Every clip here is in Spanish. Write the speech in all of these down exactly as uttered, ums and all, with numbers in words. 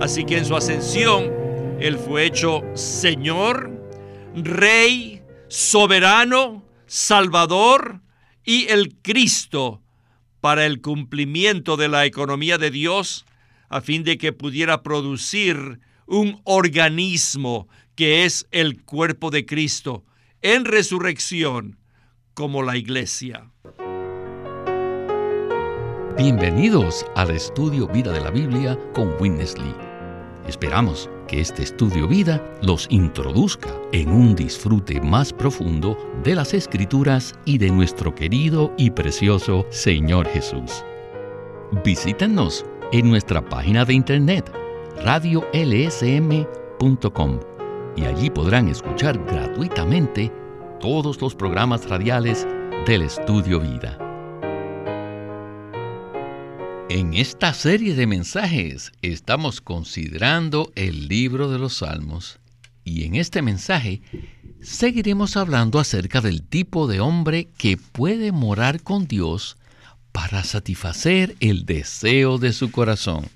Así que en su ascensión, Él fue hecho Señor, Rey, Soberano, Salvador y el Cristo para el cumplimiento de la economía de Dios, a fin de que pudiera producir un organismo que es el cuerpo de Cristo en resurrección, como la iglesia. Bienvenidos al Estudio Vida de la Biblia con Witness Lee. Esperamos que este Estudio Vida los introduzca en un disfrute más profundo de las Escrituras y de nuestro querido y precioso Señor Jesús. Visítenos en nuestra página de internet radio l s m punto com y allí podrán escuchar gratuitamente todos los programas radiales del Estudio Vida. En esta serie de mensajes estamos considerando el libro de los Salmos y en este mensaje seguiremos hablando acerca del tipo de hombre que puede morar con Dios para satisfacer el deseo de su corazón.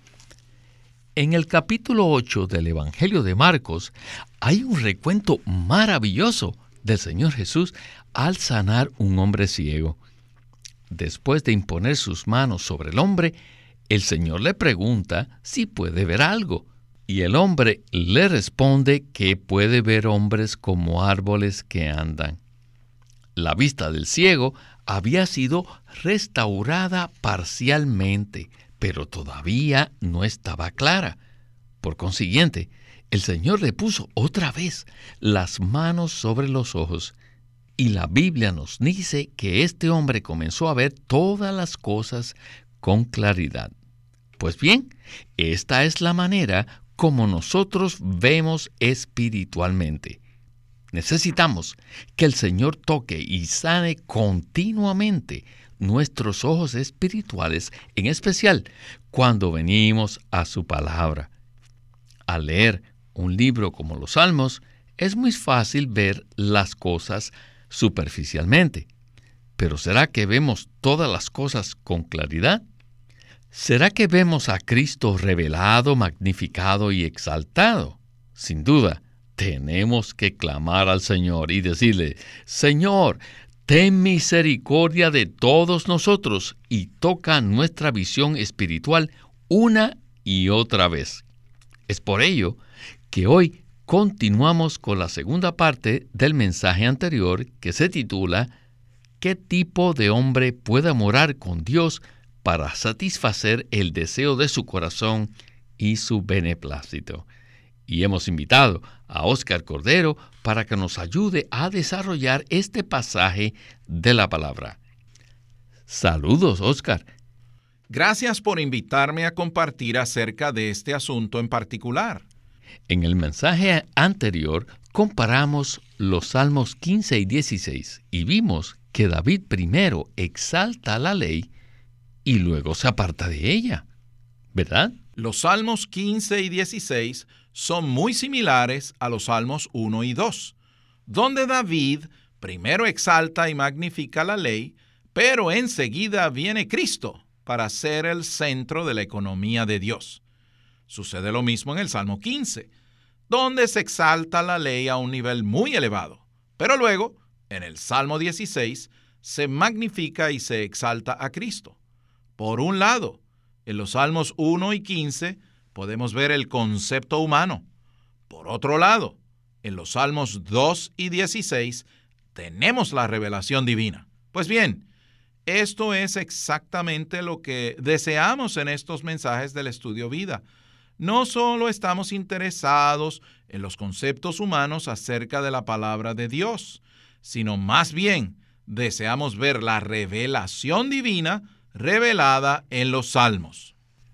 En el capítulo ocho del Evangelio de Marcos hay un recuento maravilloso del Señor Jesús al sanar un hombre ciego. Después de imponer sus manos sobre el hombre, el Señor le pregunta si puede ver algo, y el hombre le responde que puede ver hombres como árboles que andan. La vista del ciego había sido restaurada parcialmente, pero todavía no estaba clara. Por consiguiente, el Señor le puso otra vez las manos sobre los ojos, y la Biblia nos dice que este hombre comenzó a ver todas las cosas con claridad. Pues bien, esta es la manera como nosotros vemos espiritualmente. Necesitamos que el Señor toque y sane continuamente nuestros ojos espirituales, en especial cuando venimos a su palabra. Al leer un libro como los Salmos, es muy fácil ver las cosas superficialmente. Pero ¿será que vemos todas las cosas con claridad? ¿Será que vemos a Cristo revelado, magnificado y exaltado? Sin duda, tenemos que clamar al Señor y decirle: Señor, ten misericordia de todos nosotros y toca nuestra visión espiritual una y otra vez. Es por ello que hoy continuamos con la segunda parte del mensaje anterior, que se titula ¿Qué tipo de hombre puede morar con Dios para satisfacer el deseo de su corazón y su beneplácito? Y hemos invitado a Oscar Cordero para que nos ayude a desarrollar este pasaje de la palabra. Saludos, Oscar. Gracias por invitarme a compartir acerca de este asunto en particular. En el mensaje anterior comparamos los Salmos quince y dieciséis y vimos que David primero exalta la ley y luego se aparta de ella, ¿verdad? Los Salmos quince y dieciséis son muy similares a los Salmos uno y dos, donde David primero exalta y magnifica la ley, pero enseguida viene Cristo para ser el centro de la economía de Dios. Sucede lo mismo en el Salmo quince, donde se exalta la ley a un nivel muy elevado, pero luego, en el Salmo dieciséis, se magnifica y se exalta a Cristo. Por un lado, en los Salmos uno y quince podemos ver el concepto humano. Por otro lado, en los Salmos dos y dieciséis tenemos la revelación divina. Pues bien, esto es exactamente lo que deseamos en estos mensajes del Estudio Vida. No solo estamos interesados en los conceptos humanos acerca de la palabra de Dios, sino más bien deseamos ver la revelación divina revelada en los Salmos.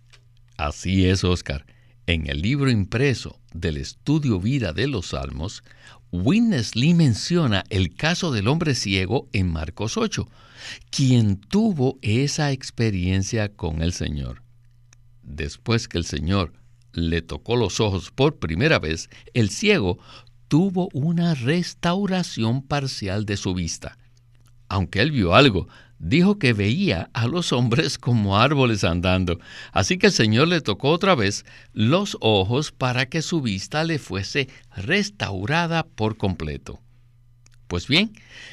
Así es, Oscar. En el libro impreso del Estudio Vida de los Salmos, Witness Lee menciona el caso del hombre ciego en Marcos ocho, quien tuvo esa experiencia con el Señor. Después que el Señor le tocó los ojos por primera vez, el ciego tuvo una restauración parcial de su vista. Aunque él vio algo dijo que veía a los hombres como árboles andando. Así que el Señor le tocó otra vez los ojos para que su vista le fuese restaurada por completo. Pues bien,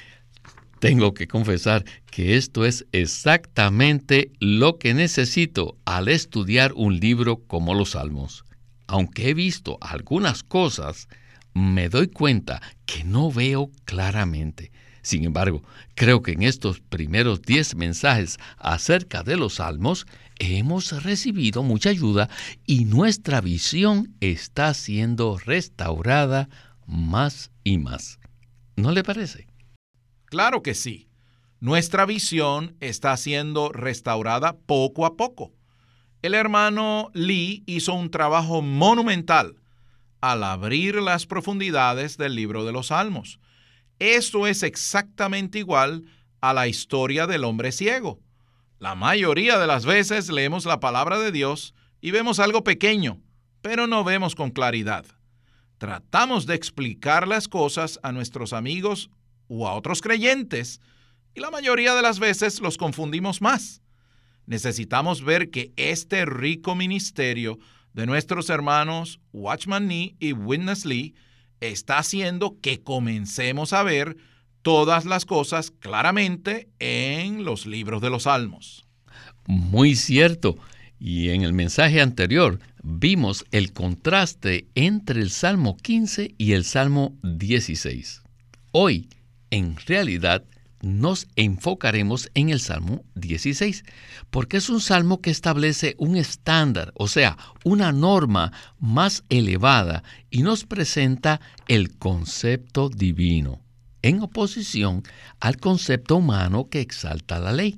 tengo que confesar que esto es exactamente lo que necesito al estudiar un libro como los Salmos. Aunque he visto algunas cosas, me doy cuenta que no veo claramente. Sin embargo, creo que en estos primeros diez mensajes acerca de los Salmos hemos recibido mucha ayuda y nuestra visión está siendo restaurada más y más. ¿No le parece? Claro que sí. Nuestra visión está siendo restaurada poco a poco. El hermano Lee hizo un trabajo monumental al abrir las profundidades del libro de los Salmos. Esto es exactamente igual a la historia del hombre ciego. La mayoría de las veces leemos la palabra de Dios y vemos algo pequeño, pero no vemos con claridad. Tratamos de explicar las cosas a nuestros amigos o a otros creyentes, y la mayoría de las veces los confundimos más. Necesitamos ver que este rico ministerio de nuestros hermanos Watchman Nee y Witness Lee está haciendo que comencemos a ver todas las cosas claramente en los libros de los Salmos. Muy cierto. Y en el mensaje anterior vimos el contraste entre el Salmo quince y el Salmo dieciséis. Hoy, en realidad, nos enfocaremos en el Salmo dieciséis, porque es un salmo que establece un estándar, o sea, una norma más elevada, y nos presenta el concepto divino, en oposición al concepto humano que exalta la ley.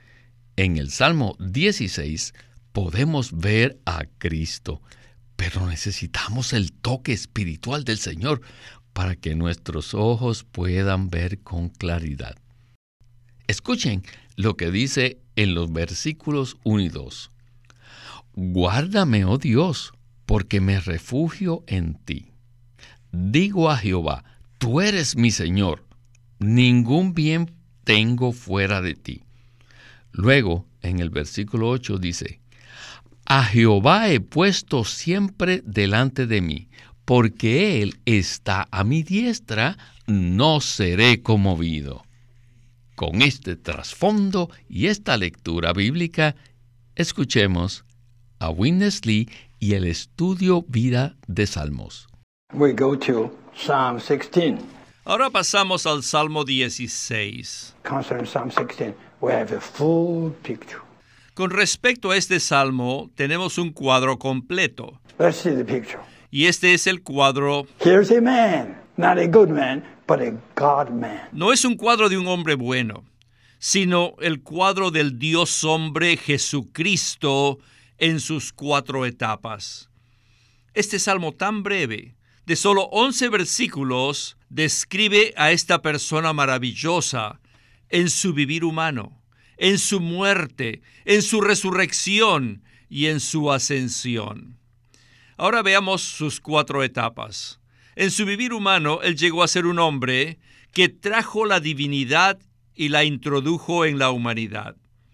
En el Salmo dieciséis podemos ver a Cristo, pero necesitamos el toque espiritual del Señor para que nuestros ojos puedan ver con claridad. Escuchen lo que dice en los versículos uno y dos. Guárdame, oh Dios, porque me refugio en ti. Digo a Jehová, tú eres mi Señor, ningún bien tengo fuera de ti. Luego, en el versículo ocho dice, a Jehová he puesto siempre delante de mí, porque Él está a mi diestra, no seré conmovido. Con este trasfondo y esta lectura bíblica, escuchemos a Witness Lee y el estudio vida de Salmos. We go to Psalm sixteen. Ahora pasamos al Salmo dieciséis. Concerning Psalm sixteen, we have a full picture. Con respecto a este salmo, tenemos un cuadro completo. Let's see the picture. Y este es el cuadro. Here's a man, not a good man, but a God man. No es un cuadro de un hombre bueno, sino el cuadro del Dios hombre Jesucristo en sus cuatro etapas. Este salmo tan breve, de solo once versículos, describe a esta persona maravillosa en su vivir humano, en su muerte, en su resurrección y en su ascensión. Ahora veamos sus cuatro etapas. En su vivir humano, él llegó a ser un hombre que trajo la divinidad y la introdujo en la humanidad.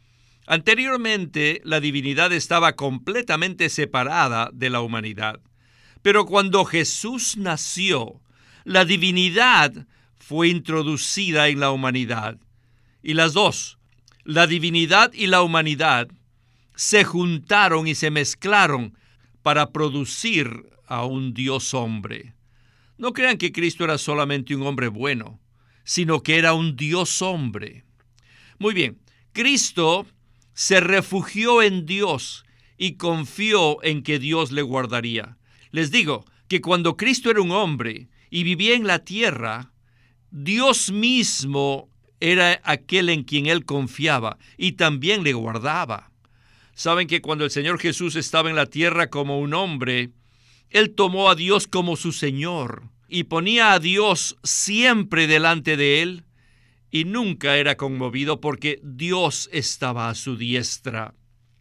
Anteriormente, la divinidad estaba completamente separada de la humanidad. Pero cuando Jesús nació, la divinidad fue introducida en la humanidad. Y las dos, la divinidad y la humanidad, se juntaron y se mezclaron para producir a un Dios hombre. No crean que Cristo era solamente un hombre bueno, sino que era un Dios hombre. Muy bien, Cristo se refugió en Dios y confió en que Dios le guardaría. Les digo que cuando Cristo era un hombre y vivía en la tierra, Dios mismo era aquel en quien él confiaba y también le guardaba. Saben que cuando el Señor Jesús estaba en la tierra como un hombre, él tomó a Dios como su Señor y ponía a Dios siempre delante de él y nunca era conmovido porque Dios estaba a su diestra.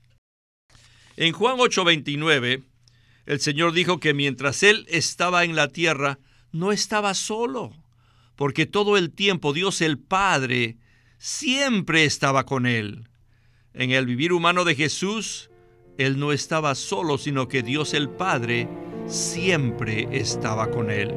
En Juan ocho veintinueve, el Señor dijo que mientras él estaba en la tierra, no estaba solo, porque todo el tiempo Dios el Padre siempre estaba con él. En el vivir humano de Jesús, él no estaba solo, sino que Dios el Padre siempre estaba con él.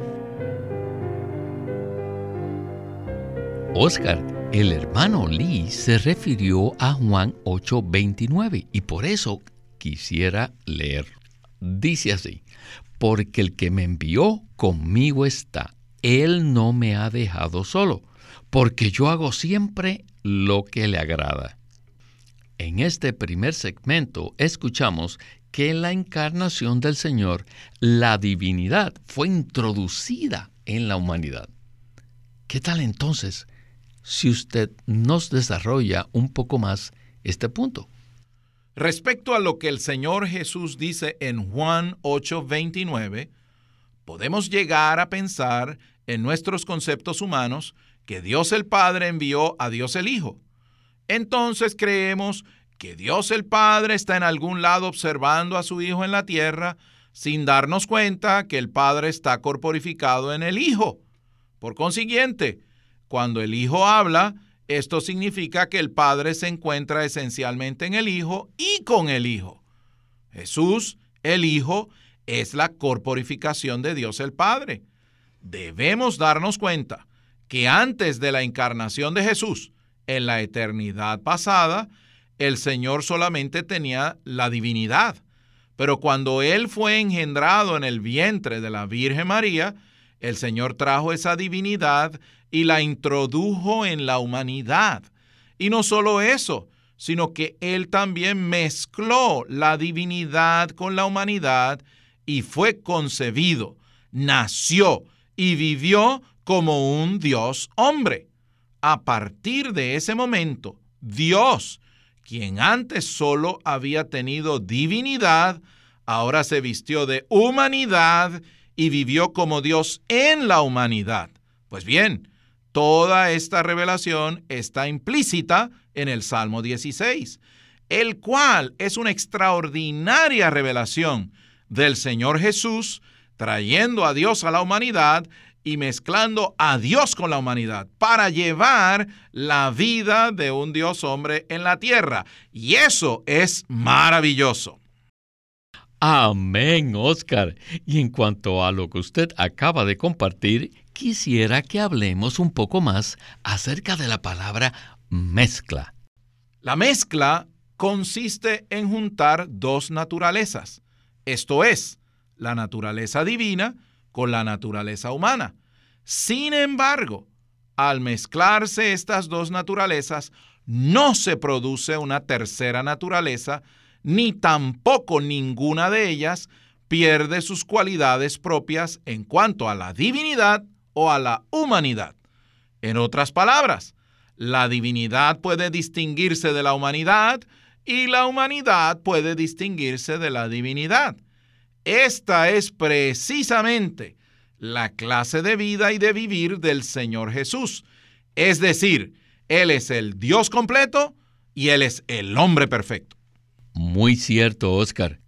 Oscar, el hermano Lee se refirió a Juan ocho veintinueve y por eso quisiera leer. Dice así: porque el que me envió conmigo está, él no me ha dejado solo, porque yo hago siempre lo que le agrada. En este primer segmento escuchamos que en la encarnación del Señor, la divinidad fue introducida en la humanidad. ¿Qué tal entonces si usted nos desarrolla un poco más este punto? Respecto a lo que el Señor Jesús dice en Juan ocho veintinueve, podemos llegar a pensar en nuestros conceptos humanos que Dios el Padre envió a Dios el Hijo. Entonces creemos que Dios el Padre está en algún lado observando a su Hijo en la tierra sin darnos cuenta que el Padre está corporificado en el Hijo. Por consiguiente, cuando el Hijo habla, esto significa que el Padre se encuentra esencialmente en el Hijo y con el Hijo. Jesús, el Hijo, es la corporificación de Dios el Padre. Debemos darnos cuenta que antes de la encarnación de Jesús, en la eternidad pasada, el Señor solamente tenía la divinidad. Pero cuando Él fue engendrado en el vientre de la Virgen María, el Señor trajo esa divinidad y la introdujo en la humanidad. Y no solo eso, sino que Él también mezcló la divinidad con la humanidad y fue concebido, nació y vivió como un Dios hombre. A partir de ese momento, Dios, quien antes solo había tenido divinidad, ahora se vistió de humanidad y vivió como Dios en la humanidad. Pues bien, toda esta revelación está implícita en el Salmo dieciséis, el cual es una extraordinaria revelación del Señor Jesús, trayendo a Dios a la humanidad y mezclando a Dios con la humanidad para llevar la vida de un Dios hombre en la tierra. Y eso es maravilloso. Amén, Oscar. Y en cuanto a lo que usted acaba de compartir, quisiera que hablemos un poco más acerca de la palabra mezcla. La mezcla consiste en juntar dos naturalezas, esto es, la naturaleza divina con la naturaleza humana. Sin embargo, al mezclarse estas dos naturalezas, no se produce una tercera naturaleza, ni tampoco ninguna de ellas pierde sus cualidades propias en cuanto a la divinidad o a la humanidad. En otras palabras, la divinidad puede distinguirse de la humanidad y la humanidad puede distinguirse de la divinidad. Esta es precisamente la clase de vida y de vivir del Señor Jesús. Es decir, Él es el Dios completo y Él es el hombre perfecto. Muy cierto, Oscar.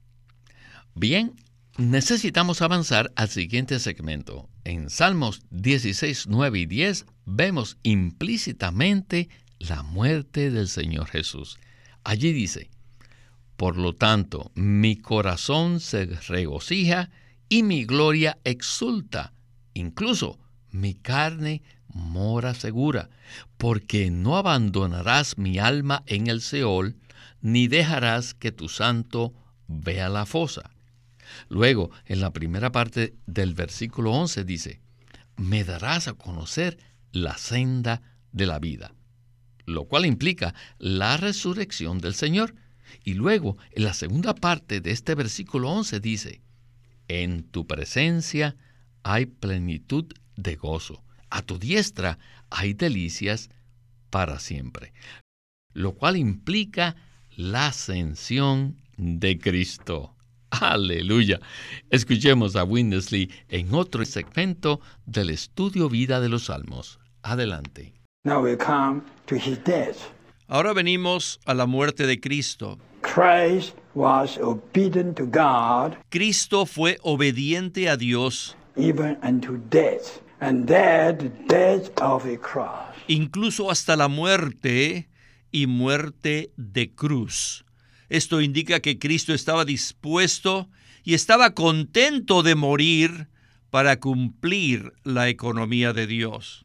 Bien, necesitamos avanzar al siguiente segmento. En Salmos dieciséis, nueve y diez vemos implícitamente la muerte del Señor Jesús. Allí dice: por lo tanto, mi corazón se regocija y mi gloria exulta. Incluso mi carne mora segura, porque no abandonarás mi alma en el Seol, ni dejarás que tu santo vea la fosa. Luego, en la primera parte del versículo once dice: me darás a conocer la senda de la vida, lo cual implica la resurrección del Señor. Y luego, en la segunda parte de este versículo once dice: en tu presencia hay plenitud de gozo, a tu diestra hay delicias para siempre, lo cual implica la ascensión de Cristo. ¡Aleluya! Escuchemos a Witness Lee en otro segmento del estudio vida de los Salmos. Adelante. Now we come to his death. Ahora venimos a la muerte de Cristo. Christ was obedient to God Cristo fue obediente a Dios even unto death, and that the death of a cross. incluso hasta la muerte y muerte de cruz. Esto indica que Cristo estaba dispuesto y estaba contento de morir para cumplir la economía de Dios.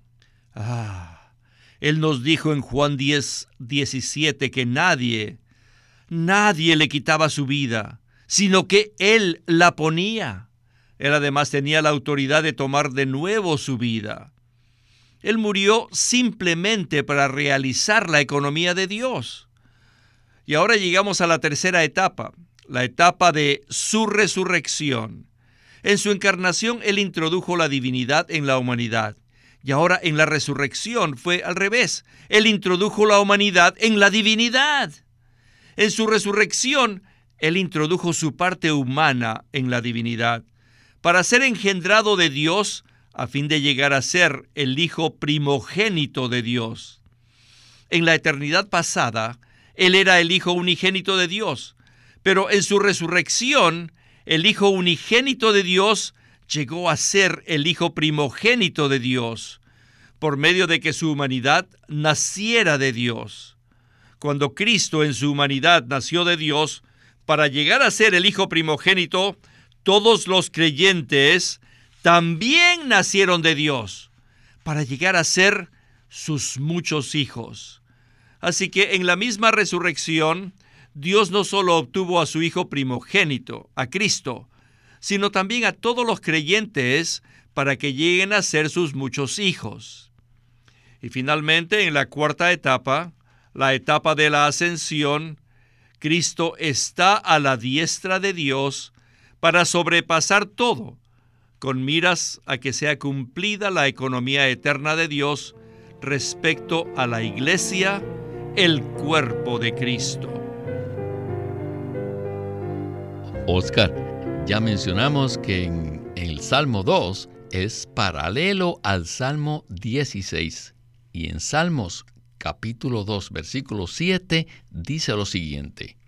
Ah, Él nos dijo en Juan diez, diecisiete que nadie, nadie le quitaba su vida, sino que Él la ponía. Él además tenía la autoridad de tomar de nuevo su vida. Él murió simplemente para realizar la economía de Dios. Y ahora llegamos a la tercera etapa, la etapa de su resurrección. En su encarnación, Él introdujo la divinidad en la humanidad. Y ahora en la resurrección fue al revés. Él introdujo la humanidad en la divinidad. En su resurrección, Él introdujo su parte humana en la divinidad, para ser engendrado de Dios, a fin de llegar a ser el Hijo primogénito de Dios. En la eternidad pasada, Él era el Hijo unigénito de Dios, pero en su resurrección, el Hijo unigénito de Dios llegó a ser el Hijo primogénito de Dios, por medio de que su humanidad naciera de Dios. Cuando Cristo en su humanidad nació de Dios, para llegar a ser el Hijo primogénito, todos los creyentes también nacieron de Dios, para llegar a ser sus muchos hijos. Así que en la misma resurrección, Dios no solo obtuvo a su Hijo primogénito, a Cristo, sino también a todos los creyentes para que lleguen a ser sus muchos hijos. Y finalmente, en la cuarta etapa, la etapa de la ascensión, Cristo está a la diestra de Dios para sobrepasar todo, con miras a que sea cumplida la economía eterna de Dios respecto a la iglesia, el cuerpo de Cristo. Oscar, ya mencionamos que en el Salmo dos es paralelo al Salmo dieciséis. Y en Salmos capítulo dos, versículo siete, dice lo siguiente: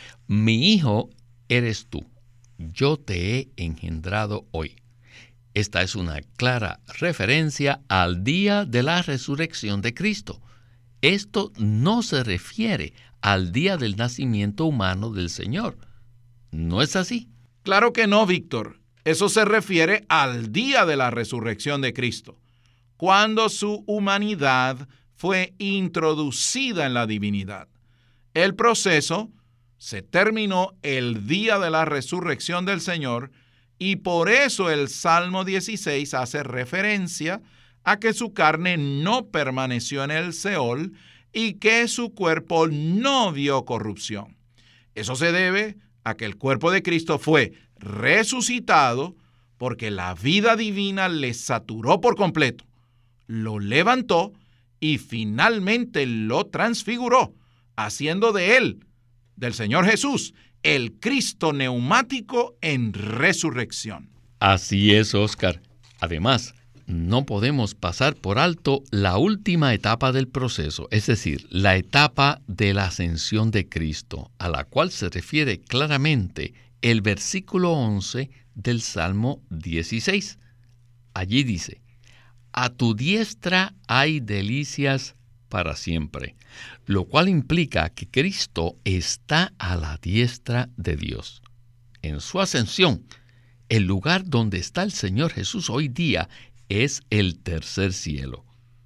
Mi hijo eres tú, yo te he engendrado hoy. Esta es una clara referencia al día de la resurrección de Cristo. Esto no se refiere al día del nacimiento humano del Señor. ¿No es así? Claro que no, Víctor. Eso se refiere al día de la resurrección de Cristo, cuando su humanidad fue introducida en la divinidad. El proceso se terminó el día de la resurrección del Señor, y por eso el Salmo dieciséis hace referencia a que su carne no permaneció en el Seol y que su cuerpo no vio corrupción. Eso se debe a que el cuerpo de Cristo fue resucitado porque la vida divina le saturó por completo, lo levantó y finalmente lo transfiguró, haciendo de él, del Señor Jesús, el Cristo neumático en resurrección. Así es, Oscar. Además, no podemos pasar por alto la última etapa del proceso, es decir, la etapa de la ascensión de Cristo, a la cual se refiere claramente el versículo once del Salmo dieciséis. Allí dice: A tu diestra hay delicias para siempre, lo cual implica que Cristo está a la diestra de Dios. En su ascensión, el lugar donde está el Señor Jesús hoy día es el tercer cielo.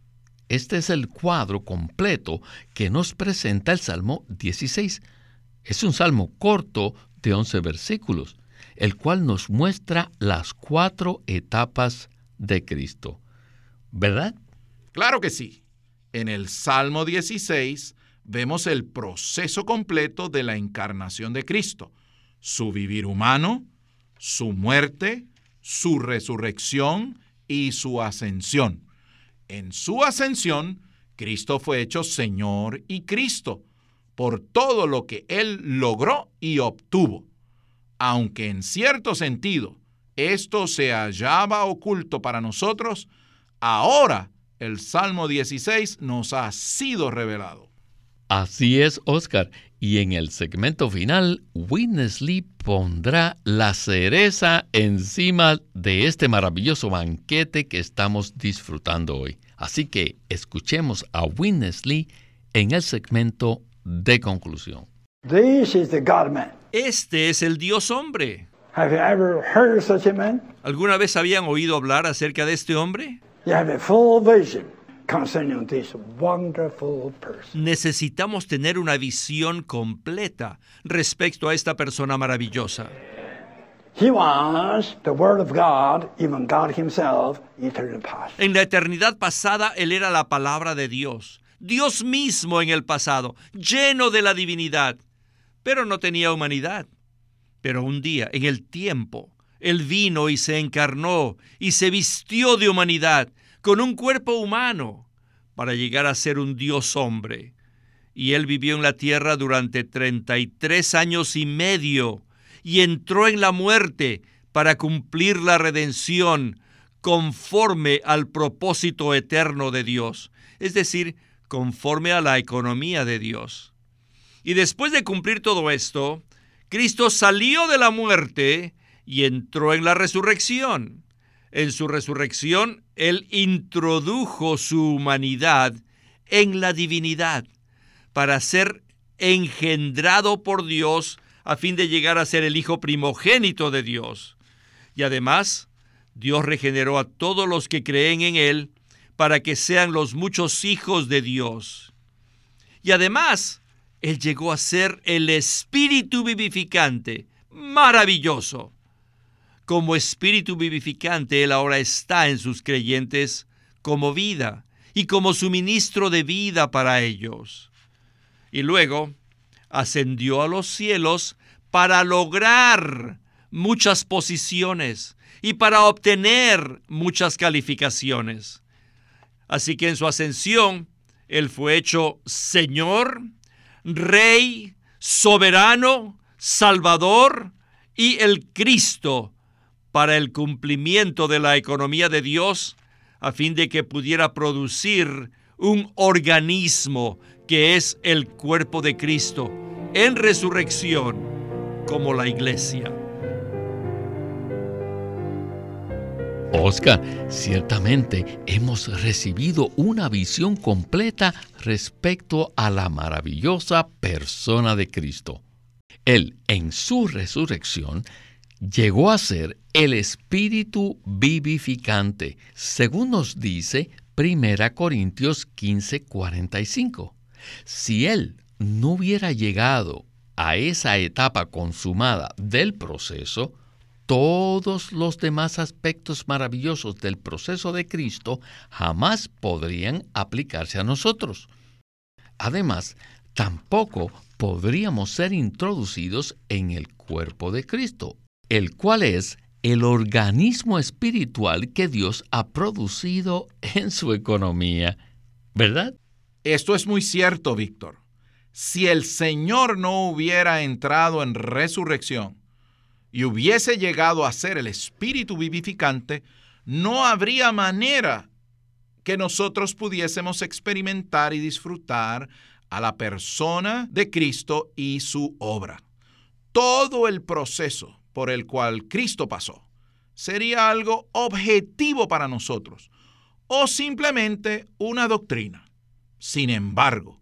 Este es el cuadro completo que nos presenta el Salmo dieciséis. Es un salmo corto de once versículos, el cual nos muestra las cuatro etapas de Cristo. ¿Verdad? Claro que sí. En el Salmo dieciséis vemos el proceso completo de la encarnación de Cristo, su vivir humano, su muerte, su resurrección y su ascensión. En su ascensión, Cristo fue hecho Señor y Cristo por todo lo que Él logró y obtuvo. Aunque en cierto sentido esto se hallaba oculto para nosotros, ahora el Salmo dieciséis nos ha sido revelado. Así es, Oscar. Y en el segmento final, Witness Lee pondrá la cereza encima de este maravilloso banquete que estamos disfrutando hoy. Así que escuchemos a Witness Lee en el segmento de conclusión. This is the God-man. Este es el Dios hombre. Have you ever heard of such a man? ¿Alguna vez habían oído hablar acerca de este hombre? You have a full vision concerning this wonderful person. Necesitamos tener una visión completa respecto a esta persona maravillosa. He was the Word of God, even God himself, eternal past. En la eternidad pasada, Él era la palabra de Dios. Dios mismo en el pasado, lleno de la divinidad, pero no tenía humanidad. Pero un día, en el tiempo, Él vino y se encarnó y se vistió de humanidad con un cuerpo humano para llegar a ser un Dios hombre. Y Él vivió en la tierra durante treinta y tres años y medio y entró en la muerte para cumplir la redención conforme al propósito eterno de Dios, es decir, conforme a la economía de Dios. Y después de cumplir todo esto, Cristo salió de la muerte y entró en la resurrección. En su resurrección, Él introdujo su humanidad en la divinidad para ser engendrado por Dios a fin de llegar a ser el Hijo primogénito de Dios. Y además, Dios regeneró a todos los que creen en Él para que sean los muchos hijos de Dios. Y además, Él llegó a ser el Espíritu vivificante, maravilloso. Como Espíritu vivificante, Él ahora está en sus creyentes como vida y como suministro de vida para ellos. Y luego ascendió a los cielos para lograr muchas posiciones y para obtener muchas calificaciones. Así que en su ascensión, Él fue hecho Señor, Rey, Soberano, Salvador y el Cristo para el cumplimiento de la economía de Dios, a fin de que pudiera producir un organismo que es el cuerpo de Cristo en resurrección, como la iglesia. Oscar, ciertamente hemos recibido una visión completa respecto a la maravillosa persona de Cristo. Él, en su resurrección, llegó a ser el Espíritu vivificante, según nos dice Primera Corintios quince, cuarenta y cinco. Si Él no hubiera llegado a esa etapa consumada del proceso, todos los demás aspectos maravillosos del proceso de Cristo jamás podrían aplicarse a nosotros. Además, tampoco podríamos ser introducidos en el cuerpo de Cristo, el cual es el organismo espiritual que Dios ha producido en su economía, ¿verdad? Esto es muy cierto, Víctor. Si el Señor no hubiera entrado en resurrección y hubiese llegado a ser el Espíritu vivificante, no habría manera que nosotros pudiésemos experimentar y disfrutar a la persona de Cristo y su obra. Todo el proceso por el cual Cristo pasó sería algo objetivo para nosotros o simplemente una doctrina. Sin embargo,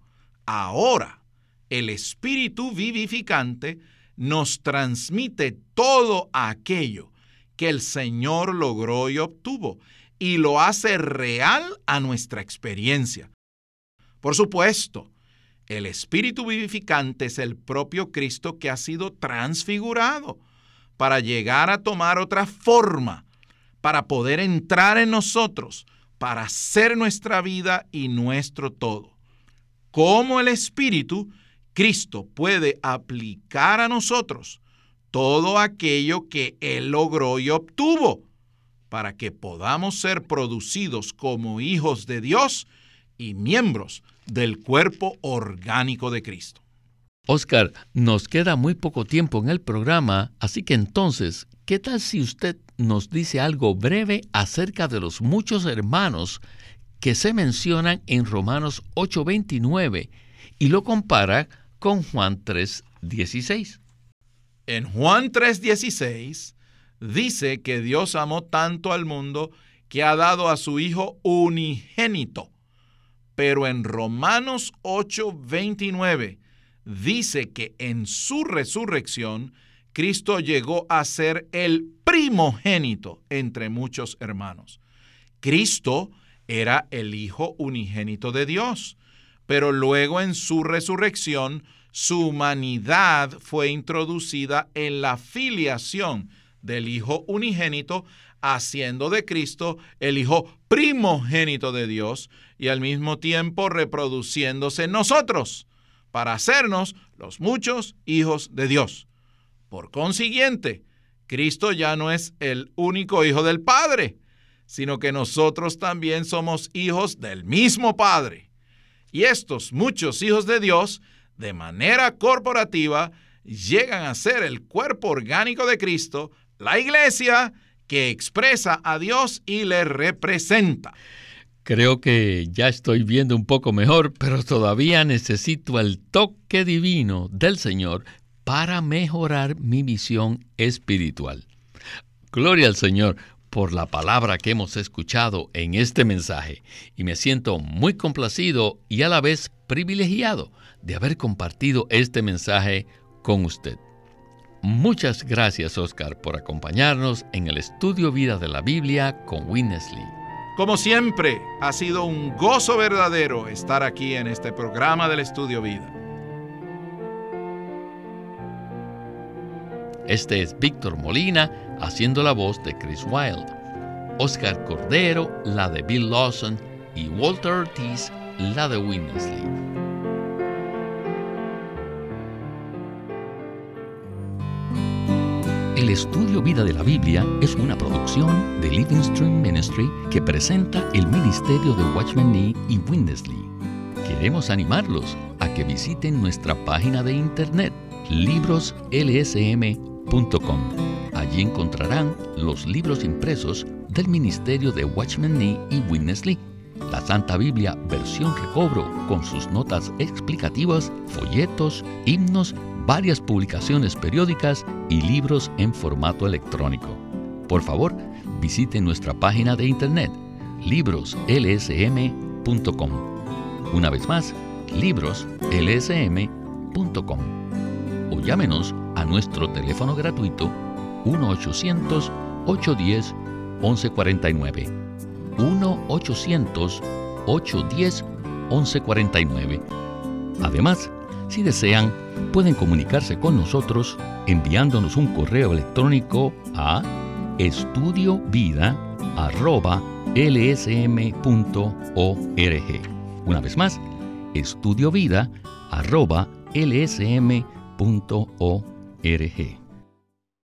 ahora el Espíritu vivificante nos transmite todo aquello que el Señor logró y obtuvo y lo hace real a nuestra experiencia. Por supuesto, el Espíritu vivificante es el propio Cristo que ha sido transfigurado para llegar a tomar otra forma, para poder entrar en nosotros, para ser nuestra vida y nuestro todo. Como el Espíritu, Cristo puede aplicar a nosotros todo aquello que Él logró y obtuvo, para que podamos ser producidos como hijos de Dios y miembros del cuerpo orgánico de Cristo. Oscar, nos queda muy poco tiempo en el programa, así que entonces, ¿qué tal si usted nos dice algo breve acerca de los muchos hermanos que se mencionan en Romanos ocho veintinueve y lo compara con Juan tres dieciséis? En Juan tres dieciséis dice que Dios amó tanto al mundo que ha dado a su Hijo unigénito. Pero en Romanos ocho veintinueve dice que en su resurrección Cristo llegó a ser el primogénito entre muchos hermanos. Cristo era el Hijo unigénito de Dios, pero luego en su resurrección su humanidad fue introducida en la filiación del Hijo unigénito, haciendo de Cristo el Hijo primogénito de Dios y al mismo tiempo reproduciéndose en nosotros para hacernos los muchos hijos de Dios. Por consiguiente, Cristo ya no es el único Hijo del Padre, sino que nosotros también somos hijos del mismo Padre. Y estos muchos hijos de Dios, de manera corporativa, llegan a ser el cuerpo orgánico de Cristo, la Iglesia, que expresa a Dios y le representa. Creo que ya estoy viendo un poco mejor, pero todavía necesito el toque divino del Señor para mejorar mi visión espiritual. Gloria al Señor por la palabra que hemos escuchado en este mensaje, y me siento muy complacido y a la vez privilegiado de haber compartido este mensaje con usted. Muchas gracias, Oscar, por acompañarnos en el Estudio Vida de la Biblia con Witness Lee. Como siempre, ha sido un gozo verdadero estar aquí en este programa del Estudio Vida. Este es Víctor Molina haciendo la voz de Chris Wilde, Oscar Cordero la de Bill Lawson y Walter Ortiz la de Witness Lee. El Estudio Vida de la Biblia es una producción de Living Stream Ministry que presenta el ministerio de Watchman Nee y Witness Lee. Queremos animarlos a que visiten nuestra página de internet libros l s m punto com. Allí encontrarán los libros impresos del ministerio de Watchman Nee y Witness Lee, la Santa Biblia versión recobro con sus notas explicativas, folletos, himnos, varias publicaciones periódicas y libros en formato electrónico. Por favor, visite nuestra página de internet libros l s m punto com. Una vez más, libros l s m punto com. O llámenos a nuestro teléfono gratuito uno ochocientos, ocho uno cero, once cuarenta y nueve. uno ochocientos, ocho uno cero, once cuarenta y nueve. Además, si desean, pueden comunicarse con nosotros enviándonos un correo electrónico a estudiovida arroba l s m punto org. Una vez más, estudiovida arroba l s m punto org.